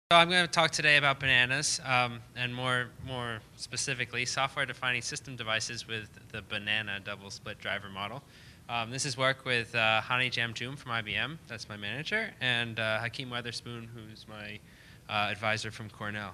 So I'm going to talk today about bananas, and more specifically, software-defining system devices with the banana double split driver model. This is work with Hani Jamjoom from IBM, that's my manager, and Hakeem Weatherspoon, who's my advisor from Cornell.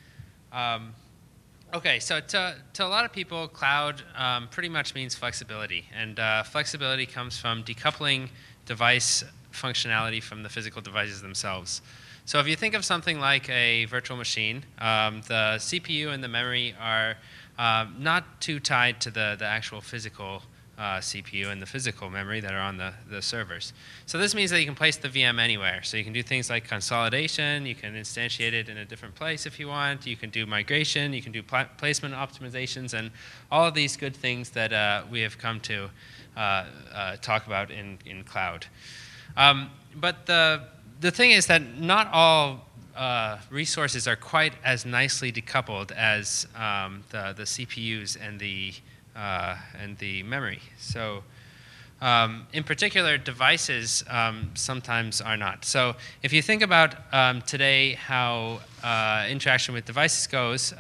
Okay, so to a lot of people, cloud pretty much means flexibility, and flexibility comes from decoupling device functionality from the physical devices themselves. So if you think of something like a virtual machine, the CPU and the memory are not too tied to the actual physical CPU and the physical memory that are on the servers. So this means that you can place the VM anywhere. So you can do things like consolidation, you can instantiate it in a different place if you want, you can do migration, you can do placement optimizations, and all of these good things that we have come to talk about in cloud. But the thing is that not all resources are quite as nicely decoupled as the CPUs and the memory. So in particular, devices sometimes are not. So if you think about today how interaction with devices goes,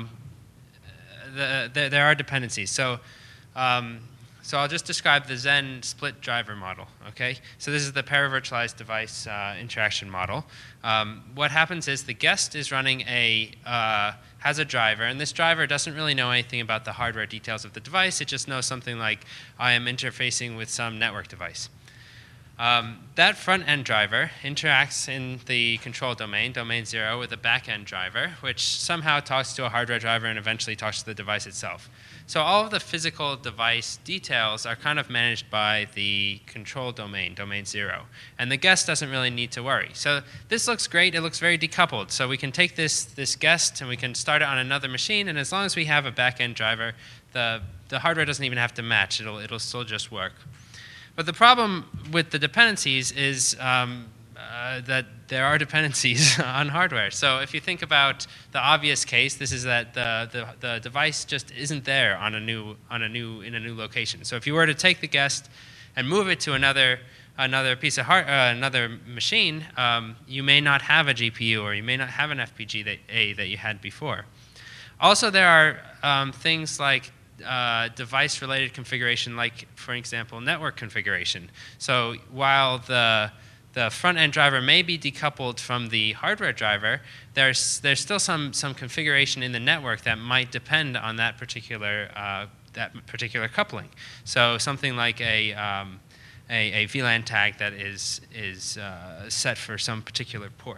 there are dependencies. So I'll just describe the Zen split driver model, okay? So this is the para-virtualized device interaction model. What happens is the guest is running has a driver, and this driver doesn't really know anything about the hardware details of the device. It just knows something like, I am interfacing with some network device. That front-end driver interacts in the control domain, domain 0, with a back-end driver, which somehow talks to a hardware driver and eventually talks to the device itself. So all of the physical device details are kind of managed by the control domain, domain 0. And the guest doesn't really need to worry. So this looks great. It looks very decoupled. So we can take this guest and we can start it on another machine. And as long as we have a back-end driver, the hardware doesn't even have to match. It'll still just work. But the problem with the dependencies is that there are dependencies on hardware. So if you think about the obvious case, this is that the device just isn't there in a new location. So if you were to take the guest and move it to another piece of another machine, you may not have a GPU or you may not have an FPGA that you had before. Also, there are things like device-related configuration, like, for example, network configuration. So while the front-end driver may be decoupled from the hardware driver, there's still some configuration in the network that might depend on that particular coupling. So something like a VLAN tag that is set for some particular port.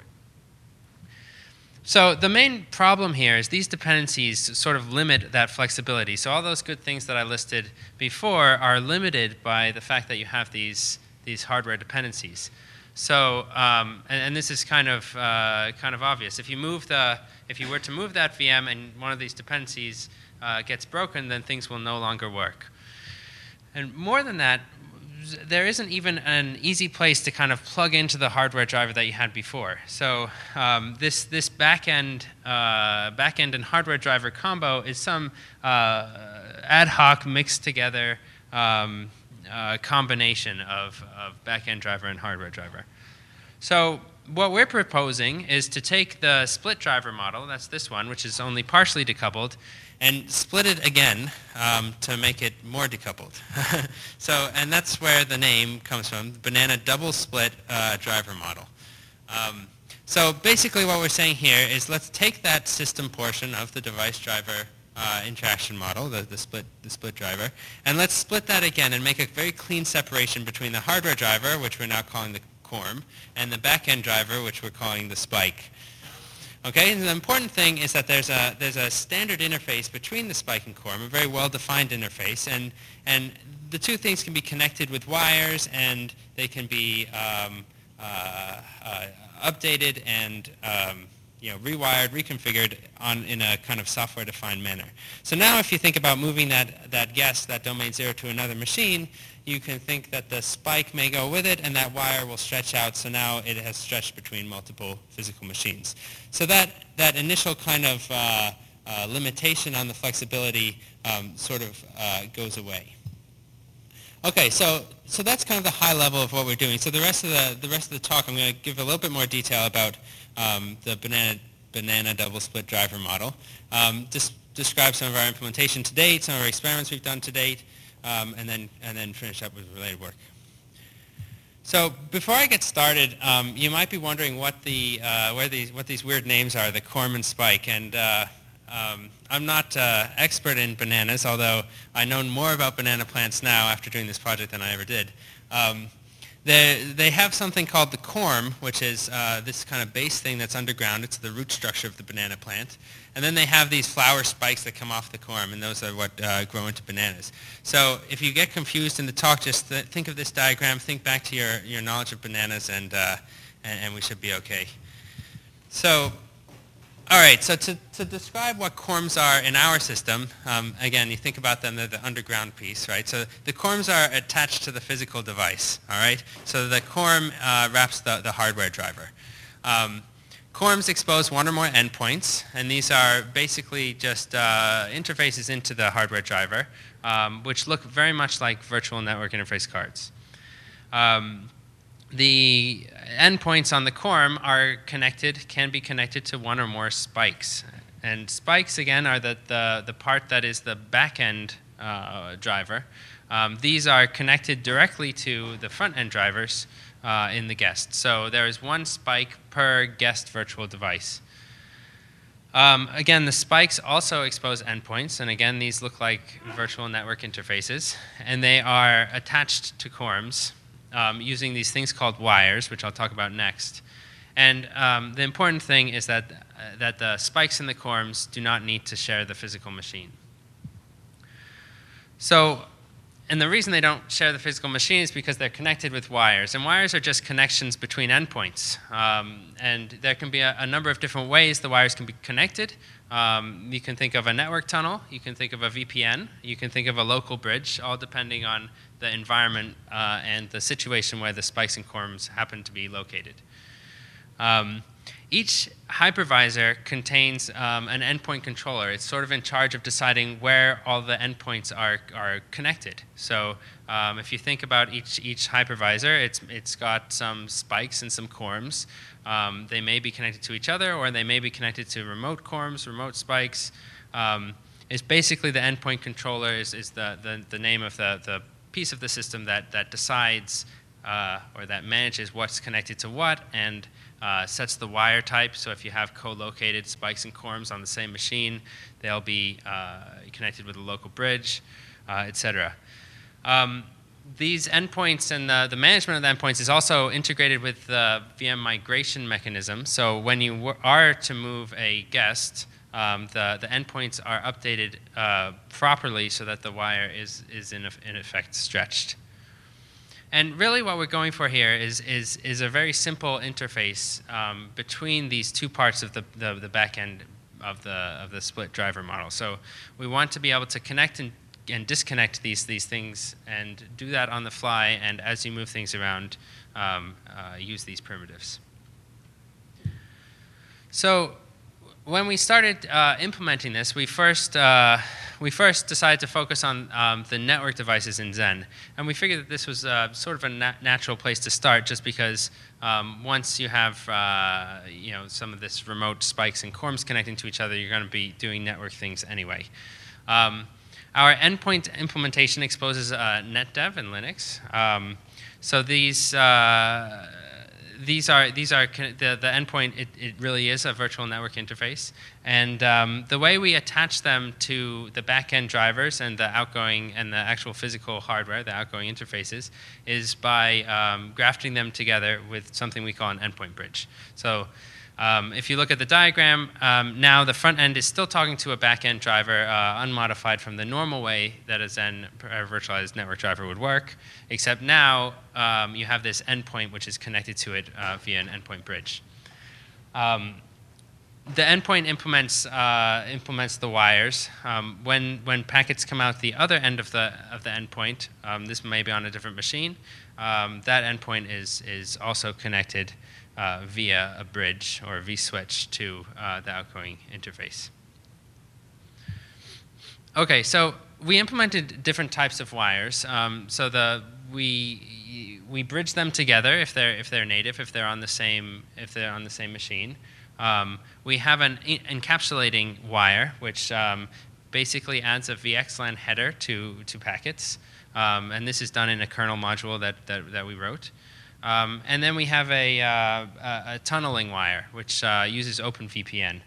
So the main problem here is these dependencies sort of limit that flexibility. So all those good things that I listed before are limited by the fact that you have these hardware dependencies. So and this is kind of obvious. If you were to move that VM and one of these dependencies gets broken, then things will no longer work. And more than that, there isn't even an easy place to kind of plug into the hardware driver that you had before. So this back-end and hardware driver combo is some ad hoc mixed together combination of back-end driver and hardware driver. So what we're proposing is to take the split driver model, that's this one, which is only partially decoupled, and split it again to make it more decoupled. And that's where the name comes from, banana double split driver model. So basically what we're saying here is let's take that system portion of the device driver interaction model, the split driver, and let's split that again and make a very clean separation between the hardware driver, which we're now calling the CORM, and the back-end driver, which we're calling the spike. Okay, and the important thing is that there's a standard interface between the spike and CORM, a very well-defined interface, and the two things can be connected with wires, and they can be updated and rewired, reconfigured in a kind of software-defined manner. So now if you think about moving that guest, that domain 0, to another machine, you can think that the spike may go with it and that wire will stretch out, so now it has stretched between multiple physical machines. So that initial kind of limitation on the flexibility sort of goes away. Okay, so that's kind of the high level of what we're doing. So the rest of the talk, I'm going to give a little bit more detail about the banana double split driver model. Just describe some of our implementation to date, some of our experiments we've done to date, and then finish up with related work. So before I get started, you might be wondering what these weird names are, the corm and spike, and I'm not expert in bananas, although I know more about banana plants now after doing this project than I ever did. They have something called the corm, which is this kind of base thing that's underground. It's the root structure of the banana plant. And then they have these flower spikes that come off the corm, and those are what grow into bananas. So if you get confused in the talk, just think of this diagram, think back to your knowledge of bananas, and we should be okay. So, all right, so to describe what corms are in our system, again, you think about them, they're the underground piece, right? So the corms are attached to the physical device, all right? So the corm wraps the hardware driver. Corms expose one or more endpoints, and these are basically just interfaces into the hardware driver, which look very much like virtual network interface cards. The endpoints on the corm can be connected to one or more spikes. And spikes, again, are the part that is the back-end driver. These are connected directly to the front-end drivers in the guest. So there is one spike per guest virtual device. Again, the spikes also expose endpoints, and again, these look like virtual network interfaces, and they are attached to corms using these things called wires, which I'll talk about next. And the important thing is that the spikes in the corms do not need to share the physical machine. So, and the reason they don't share the physical machine is because they're connected with wires. And wires are just connections between endpoints. And there can be a number of different ways the wires can be connected. You can think of a network tunnel. You can think of a VPN. You can think of a local bridge, all depending on the environment and the situation where the spikes and corms happen to be located. Each hypervisor contains an endpoint controller. It's sort of in charge of deciding where all the endpoints are connected. So if you think about each hypervisor, it's got some spikes and some corms. They may be connected to each other, or they may be connected to remote corms, remote spikes. It's basically the endpoint controller is the name of the piece of the system that decides or that manages what's connected to what and sets the wire type. So if you have co-located spikes and corms on the same machine, they'll be connected with a local bridge, etc. These endpoints and the management of the endpoints is also integrated with the VM migration mechanism. So when you are to move a guest, the endpoints are updated properly so that the wire is in effect stretched. And really what we're going for here is a very simple interface between these two parts of the back end of the split driver model. So we want to be able to connect and disconnect these things and do that on the fly, and as you move things around, use these primitives. So when we started implementing this, we first decided to focus on the network devices in Xen. And we figured that this was sort of a natural place to start, just because once you have some of this remote spikes and corms connecting to each other, you're going to be doing network things anyway. Our endpoint implementation exposes NetDev and Linux. So these are the endpoint. It really is a virtual network interface, and the way we attach them to the back-end drivers and the outgoing and the actual physical hardware, the outgoing interfaces, is by grafting them together with something we call an endpoint bridge. So if you look at the diagram, now the front end is still talking to a back-end driver, unmodified from the normal way that a Xen virtualized network driver would work, except now you have this endpoint which is connected to it via an endpoint bridge. The endpoint implements the wires. When packets come out the other end of the endpoint, this may be on a different machine, that endpoint is also connected via a bridge or a vSwitch to the outgoing interface. Okay, so we implemented different types of wires. We bridge them together if they're native, if they're on the same machine. We have an encapsulating wire, which basically adds a VXLAN header to packets, and this is done in a kernel module that we wrote. And then we have a tunneling wire, which uses OpenVPN.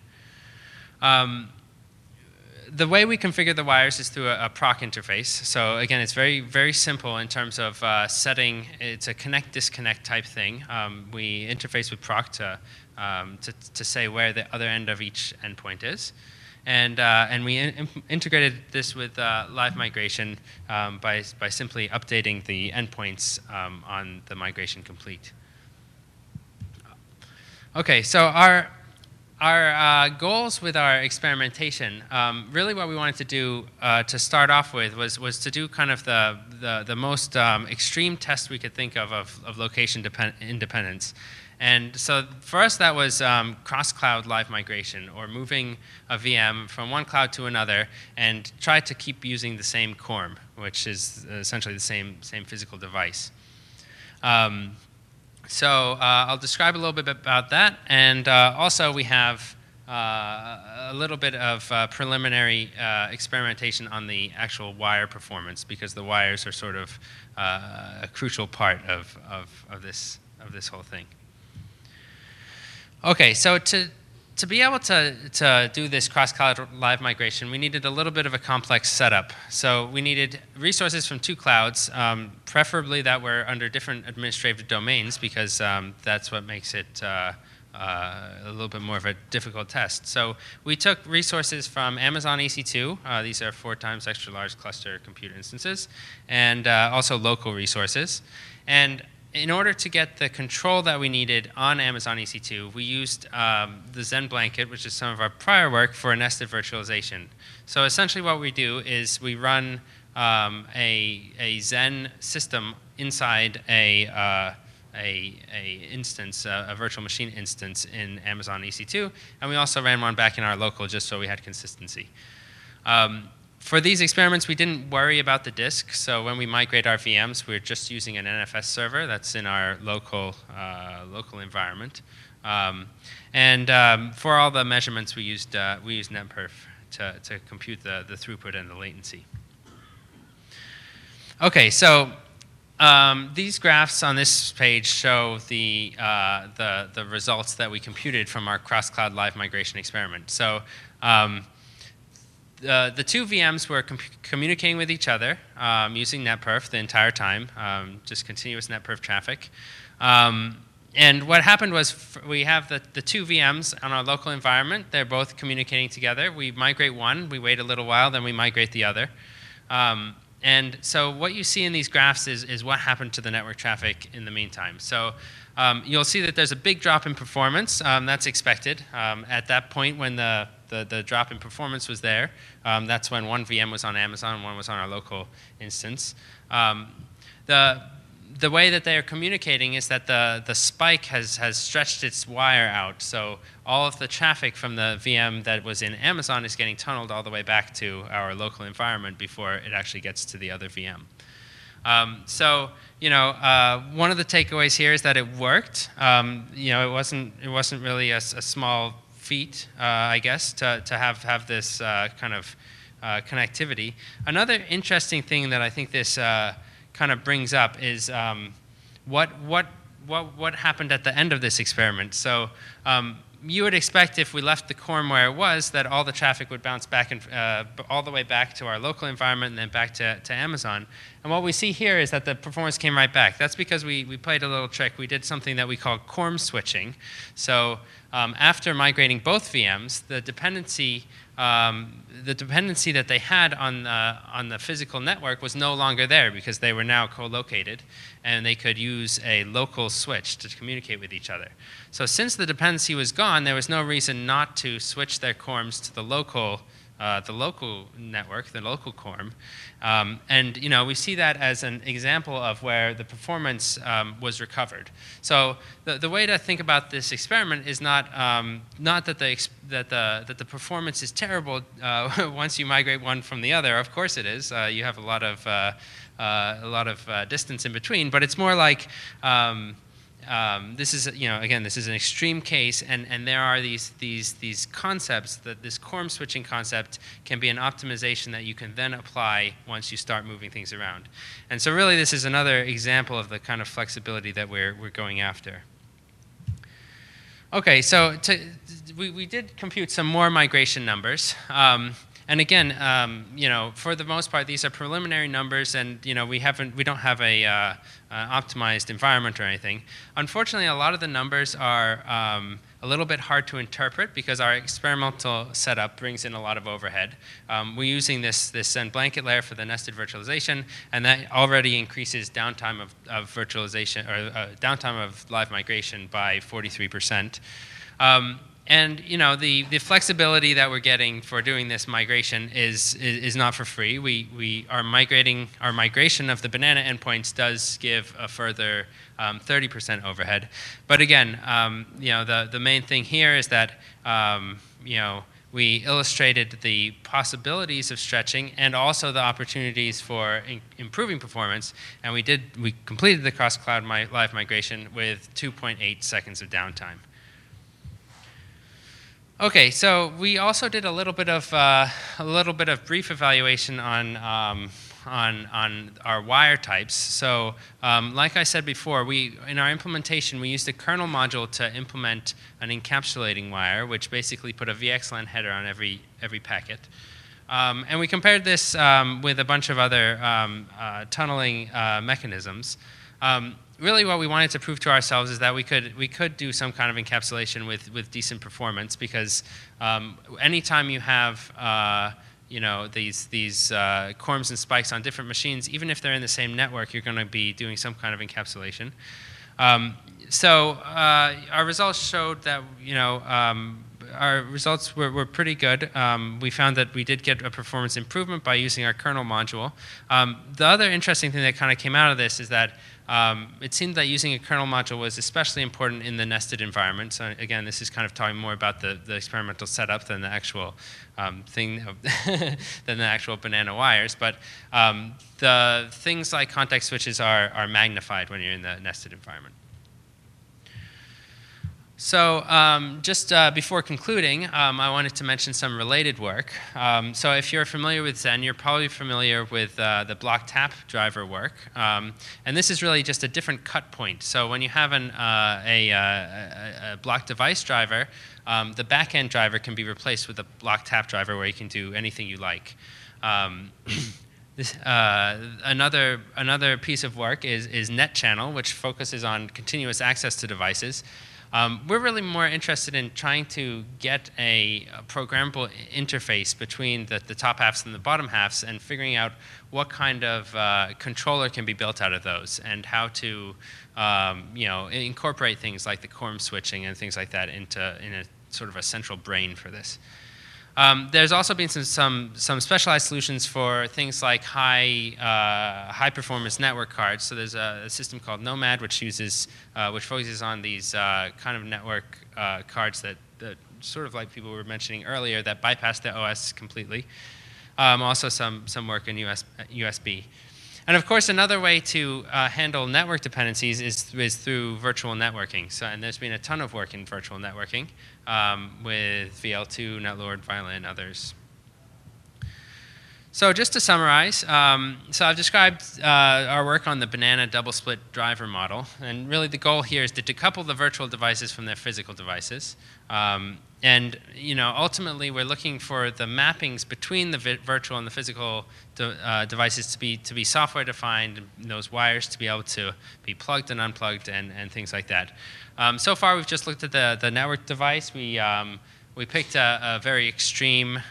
The way we configure the wires is through a proc interface. So again, it's very, very simple in terms of setting. It's a connect-disconnect type thing. We interface with proc to say where the other end of each endpoint is. And we integrated this with live migration by simply updating the endpoints on the migration complete. Okay, so our goals with our experimentation, really what we wanted to do to start off with was to do kind of the most extreme test we could think of location independence. And so for us that was cross-cloud live migration, or moving a VM from one cloud to another and try to keep using the same CORM, which is essentially the same physical device. So I'll describe a little bit about that, and also we have a little bit of preliminary experimentation on the actual wire performance, because the wires are sort of a crucial part of this whole thing. Okay, so to be able to do this cross-cloud live migration, we needed a little bit of a complex setup. So we needed resources from two clouds, preferably that were under different administrative domains, because that's what makes it a little bit more of a difficult test. So we took resources from Amazon EC2. These are 4 times extra large cluster compute instances, and also local resources. And in order to get the control that we needed on Amazon EC2, we used the Xen blanket, which is some of our prior work, for a nested virtualization. So essentially what we do is we run a Xen system inside a instance, a virtual machine instance in Amazon EC2, and we also ran one back in our local just so we had consistency. For these experiments, we didn't worry about the disk, so when we migrate our VMs, we're just using an NFS server that's in our local environment. For all the measurements, we used NetPerf to compute the throughput and the latency. Okay, so these graphs on this page show the results that we computed from our cross-cloud live migration experiment. So the two VMs were communicating with each other using NetPerf the entire time, just continuous NetPerf traffic. And what happened was we have the two VMs on our local environment. They're both communicating together. We migrate one, we wait a little while, then we migrate the other. And so what you see in these graphs is what happened to the network traffic in the meantime. So you'll see that there's a big drop in performance. That's expected. At that point when the drop in performance was there, that's when one VM was on Amazon and one was on our local instance. The way that they are communicating is that the spike has stretched its wire out. So all of the traffic from the VM that was in Amazon is getting tunneled all the way back to our local environment before it actually gets to the other VM. So one of the takeaways here is that it worked. It wasn't really a small feat, I guess, to have this kind of connectivity. Another interesting thing that I think this kind of brings up is what happened at the end of this experiment. So you would expect if we left the CORM where it was that all the traffic would bounce back and all the way back to our local environment and then back to Amazon. And what we see here is that the performance came right back. That's because we played a little trick. We did something that we call CORM switching. So after migrating both VMs, the dependency that they had on the physical network was no longer there because they were now co-located, and they could use a local switch to communicate with each other. So since the dependency was gone, there was no reason not to switch their CORMs to the local the local network, the local QORM. And we see that as an example of where the performance was recovered. So the way to think about this experiment is not that the performance is terrible once you migrate one from the other. Of course it is. You have a lot of distance in between, but it's more like this is, again, this is an extreme case, and there are these concepts, that this QORM switching concept can be an optimization that you can then apply once you start moving things around. And so really this is another example of the kind of flexibility that we're going after. Okay, so we did compute some more migration numbers. And again, for the most part, these are preliminary numbers, and we don't have a optimized environment or anything. Unfortunately, a lot of the numbers are a little bit hard to interpret because our experimental setup brings in a lot of overhead. We're using this Zen blanket layer for the nested virtualization, and that already increases downtime of virtualization, or downtime of live migration by 43%. And the flexibility that we're getting for doing this migration is not for free. Our migration of the banana endpoints does give a further 30% overhead. But again, the main thing here is that we illustrated the possibilities of stretching and also the opportunities for improving performance, and we completed the cross-cloud live migration with 2.8 seconds of downtime. Okay, so we also did a little bit of brief evaluation on our wire types. So, like I said before, in our implementation we used a kernel module to implement an encapsulating wire, which basically put a VXLAN header on every packet. And we compared this with a bunch of other tunneling mechanisms. Really what we wanted to prove to ourselves is that we could do some kind of encapsulation with decent performance, because anytime you have these QORMs and spikes on different machines, even if they're in the same network, you're going to be doing some kind of encapsulation. So our results showed that our results were pretty good. We found that we did get a performance improvement by using our kernel module. The other interesting thing that kind of came out of this is that it seemed that using a kernel module was especially important in the nested environment. So again, this is kind of talking more about the experimental setup than the actual than the actual banana wires. But the things like context switches are magnified when you're in the nested environment. So just before concluding, I wanted to mention some related work. So if you're familiar with Zen, you're probably familiar with the block tap driver work. And this is really just a different cut point. So when you have a block device driver, the back-end driver can be replaced with a block tap driver where you can do anything you like. Another piece of work is NetChannel, which focuses on continuous access to devices. We're really more interested in trying to get a programmable interface between the top halves and the bottom halves, and figuring out what kind of controller can be built out of those, and how to incorporate things like the QORM switching and things like that in a sort of a central brain for this. There's also been some specialized solutions for things like high performance network cards. So there's a system called Nomad, which focuses on these kind of network cards that sort of like people were mentioning earlier, that bypass the OS completely. Also some work in USB. And of course, another way to handle network dependencies is through virtual networking. So, and there's been a ton of work in virtual networking with VL2, Netlord, Violin, others. So just to summarize, so I've described our work on the banana double split driver model. And really the goal here is to decouple the virtual devices from their physical devices. And ultimately, we're looking for the mappings between the virtual and the physical devices to be software defined, and those wires to be able to be plugged and unplugged, and things like that. So far, we've just looked at the network device. We picked a very extreme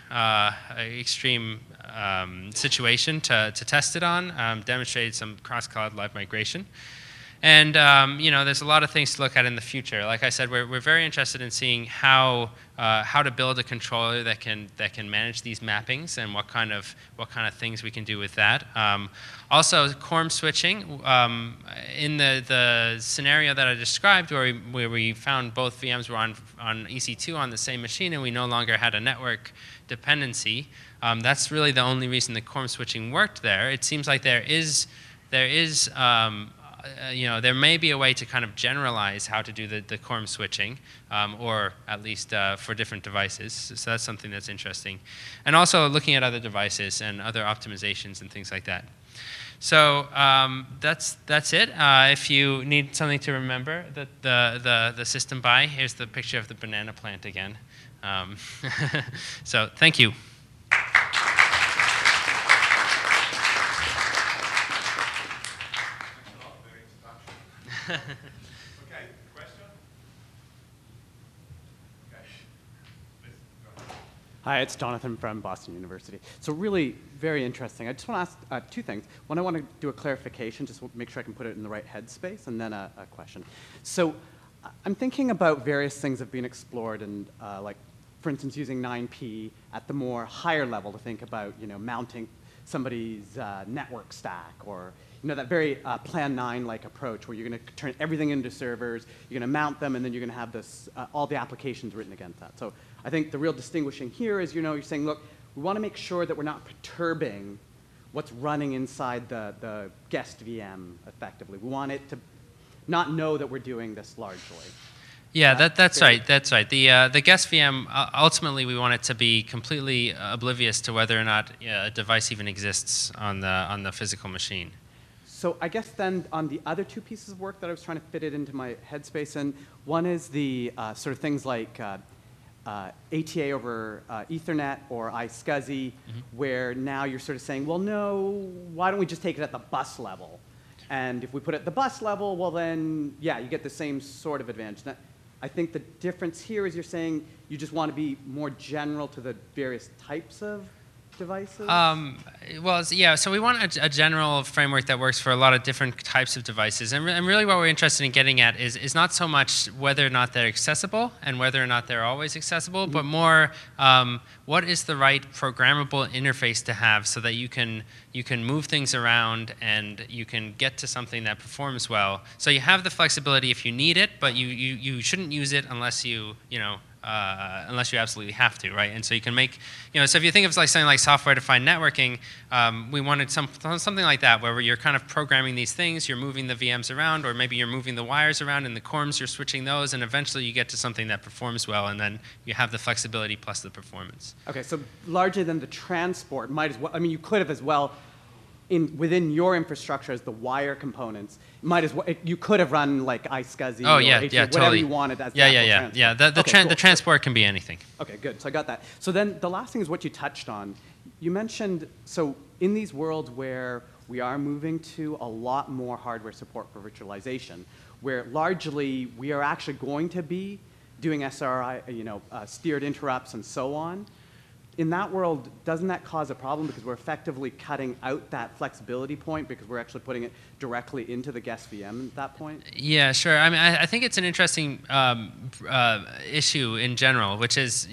situation to test it on. Demonstrated some cross-cloud live migration. And there's a lot of things to look at in the future. Like I said, we're very interested in seeing how to build a controller that can manage these mappings and what kind of things we can do with that. Also, quorum switching. In the scenario that I described, where we found both VMs were on EC2 on the same machine, and we no longer had a network dependency. That's really the only reason the quorum switching worked there. It seems like there may be a way to kind of generalize how to do the quorum switching, or at least for different devices. So that's something that's interesting. And also looking at other devices and other optimizations and things like that. So that's it. If you need something to remember, the system by, here's the picture of the banana plant again. So thank you. Okay, question? Okay. Hi, it's Jonathan from Boston University. So really very interesting. I just want to ask two things. One, I want to do a clarification, just to make sure I can put it in the right headspace, and then a question. So I'm thinking about various things that have been explored, and like, for instance, using 9P at the more higher level to think about, mounting somebody's network stack, or that very Plan 9-like approach where you're going to turn everything into servers, you're going to mount them, and then you're going to have this all the applications written against that. So I think the real distinguishing here is, you're saying, look, we want to make sure that we're not perturbing what's running inside the guest VM effectively. We want it to not know that we're doing this largely. Yeah, that's right. That's right. The guest VM, ultimately, we want it to be completely oblivious to whether or not a device even exists on the physical machine. So I guess then on the other two pieces of work that I was trying to fit it into my headspace in, one is the sort of things like ATA over Ethernet or iSCSI, where now you're sort of saying, well, no, why don't we just take it at the bus level? And if we put it at the bus level, well then, yeah, you get the same sort of advantage. Now, I think the difference here is you're saying you just want to be more general to the various types of devices? So we want a general framework that works for a lot of different types of devices. And really what we're interested in getting at is not so much whether or not they're accessible and whether or not they're always accessible, but more what is the right programmable interface to have so that you can move things around and you can get to something that performs well. So you have the flexibility if you need it, but you shouldn't use it unless unless you absolutely have to, right? And so you can make, so if you think of something like software-defined networking, we wanted something like that, where you're kind of programming these things, you're moving the VMs around, or maybe you're moving the wires around, and the quorums, you're switching those, and eventually you get to something that performs well, and then you have the flexibility plus the performance. Okay, so larger than the transport, might as well, you could have as well, within your infrastructure as the wire components, you could have run like iSCSI or whatever totally. You wanted as transport. Yeah. The transport can be anything. Okay, good. So I got that. So then the last thing is what you touched on. You mentioned, so in these worlds where we are moving to a lot more hardware support for virtualization, where largely we are actually going to be doing SRI, steered interrupts and so on. In that world, doesn't that cause a problem because we're effectively cutting out that flexibility point because we're actually putting it directly into the guest VM at that point? Yeah, sure. I think it's an interesting issue in general, which is,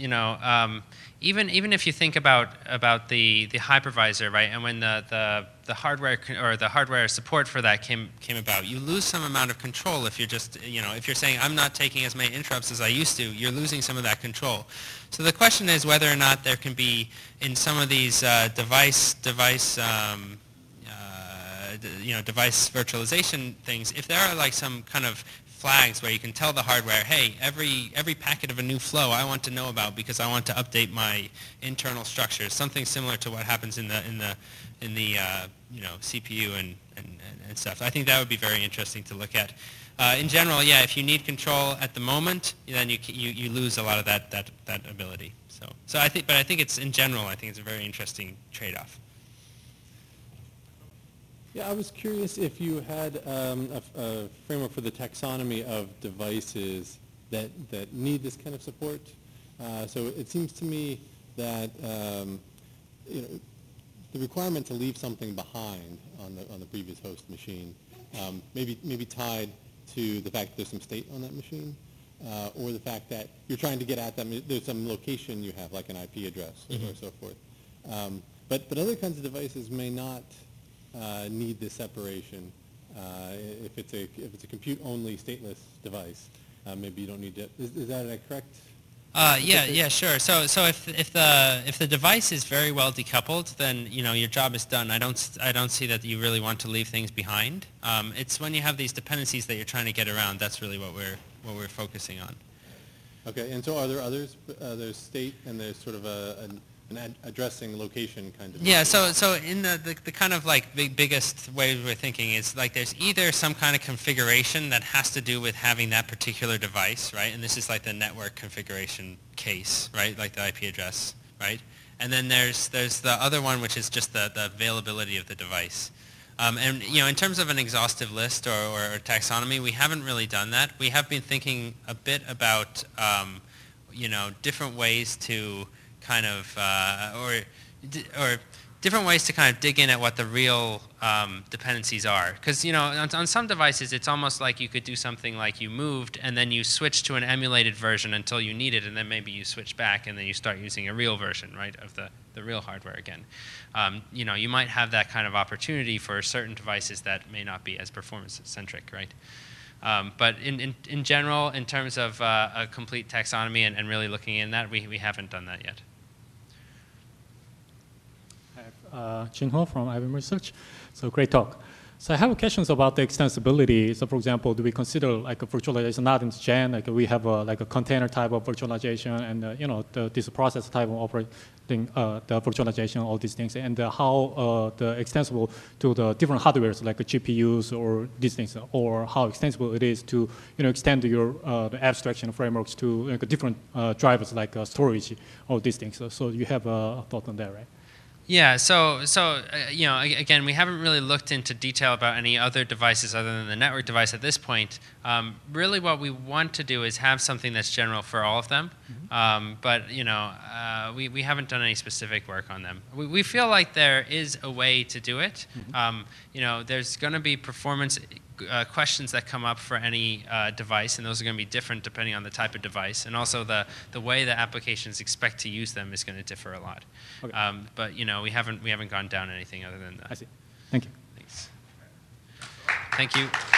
even if you think about the hypervisor, right, and when the hardware or the hardware support for that came about, you lose some amount of control if you're just, if you're saying I'm not taking as many interrupts as I used to, you're losing some of that control. So the question is whether or not there can be in some of these device virtualization things, if there are like some kind of flags where you can tell the hardware, hey, every packet of a new flow I want to know about because I want to update my internal structures, something similar to what happens in the CPU and stuff. I think that would be very interesting to look at. In general, yeah, if you need control at the moment, then you lose a lot of that ability. So I think it's in general, I think it's a very interesting trade-off. Yeah, I was curious if you had a framework for the taxonomy of devices that need this kind of support. So it seems to me that the requirement to leave something behind on the previous host machine maybe tied to the fact that there's some state on that machine, or the fact that you're trying to get at them. There's some location you have, like an IP address or so forth. But other kinds of devices may not need this separation. If it's a compute-only stateless device, maybe you don't need to. Is that a correct? Yeah, sure. So if the device is very well decoupled, then your job is done. I don't see that you really want to leave things behind. It's when you have these dependencies that you're trying to get around. That's really what we're focusing on. Okay, and so are there others? There's state and there's sort of an addressing location kind of. Yeah, so in the kind of like biggest way we're thinking is like there's either some kind of configuration that has to do with having that particular device, right? And this is like the network configuration case, right? Like the IP address, right? And then there's the other one, which is just the availability of the device. And in terms of an exhaustive list or taxonomy, we haven't really done that. We have been thinking a bit about different ways to kind of or different ways to kind of dig in at what the real dependencies are. Because on some devices it's almost like you could do something like you moved and then you switch to an emulated version until you need it, and then maybe you switch back and then you start using a real version, right, of the real hardware again. You might have that kind of opportunity for certain devices that may not be as performance-centric, right? But in general, in terms of a complete taxonomy and really looking in that, we haven't done that yet. Jin Ho from IBM Research. So great talk. So I have questions about the extensibility. So for example, do we consider like a virtualization not in Gen? Like we have like a container type of virtualization and this process type of operating the virtualization, all these things, and how the extensible to the different hardwares like GPUs or these things, or how extensible it is to extend your the abstraction frameworks to different drivers like storage, all these things. So you have a thought on that, right? Yeah, so again, we haven't really looked into detail about any other devices other than the network device at this point. Really what we want to do is have something that's general for all of them, but we haven't done any specific work on them. We feel like there is a way to do it. There's going to be performance questions that come up for any device, and those are going to be different depending on the type of device, and also the way the applications expect to use them is going to differ a lot. Okay. But we haven't gone down anything other than that. I see. Thank you. Thanks. Thank you.